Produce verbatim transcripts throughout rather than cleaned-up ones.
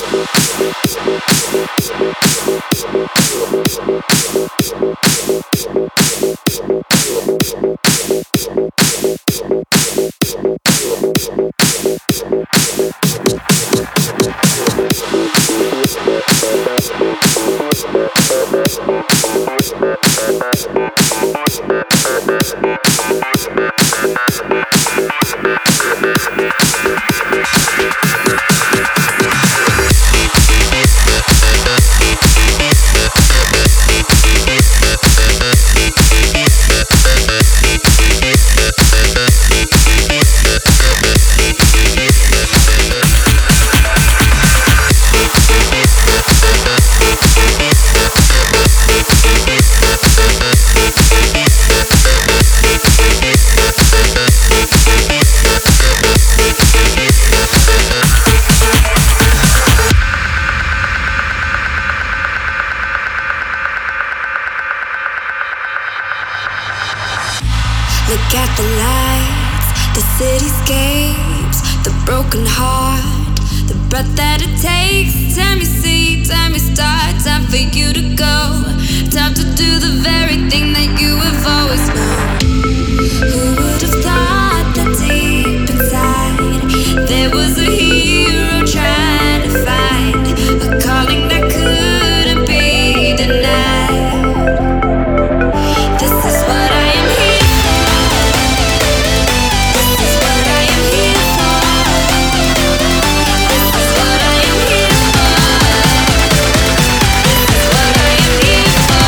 Look at the lights, the cityscapes, the broken heart, the breath that it takes. Time you see, time you start, time for you to go. Time to do the very thing that you have always known. Who would have thought that deep inside there was a hero trying to find a calling that couldn't be denied? This is what I am here for. This is what I am here for. This is what I am here for. This is what I am here for.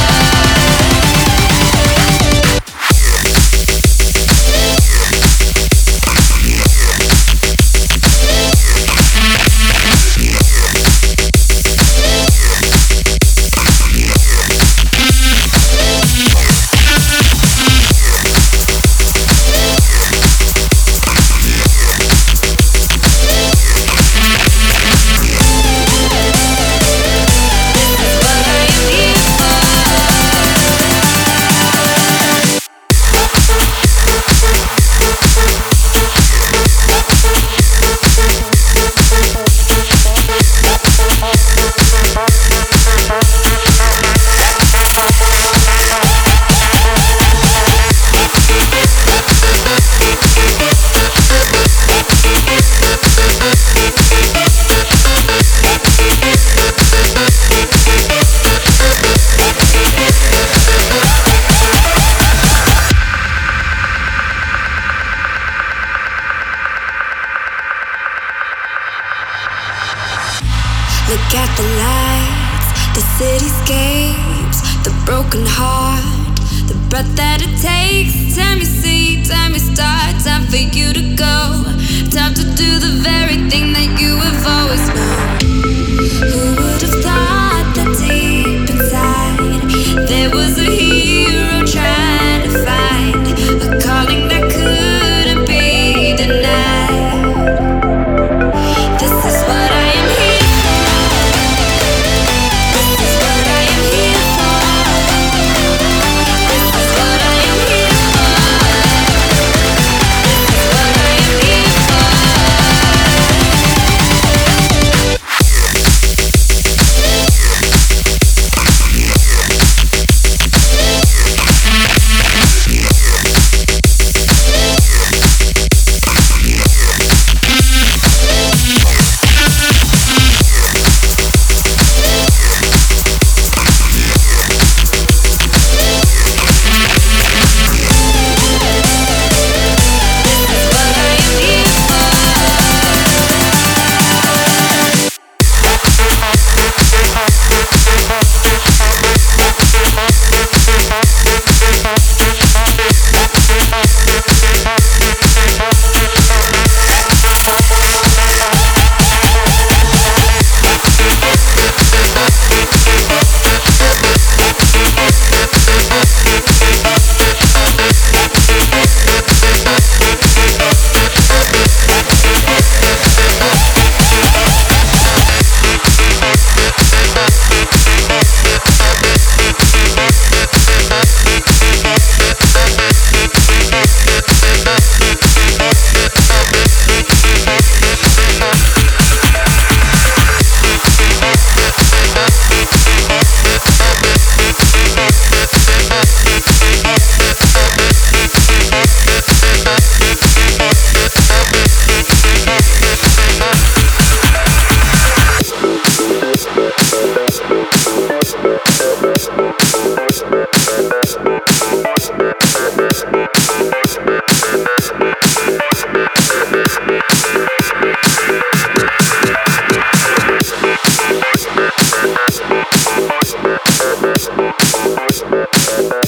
Look at the lights, the cityscapes, the broken heart, the breath that it takes. Time you see, time you start, time for you to go. Time to do the very thing that you have always known. Who would have thought that deep inside there was a hero trying to find a calling that couldn't be denied? This is what I am here for. This is what I am here for. This is what I am here for. This is what I am here for. We'll be right back.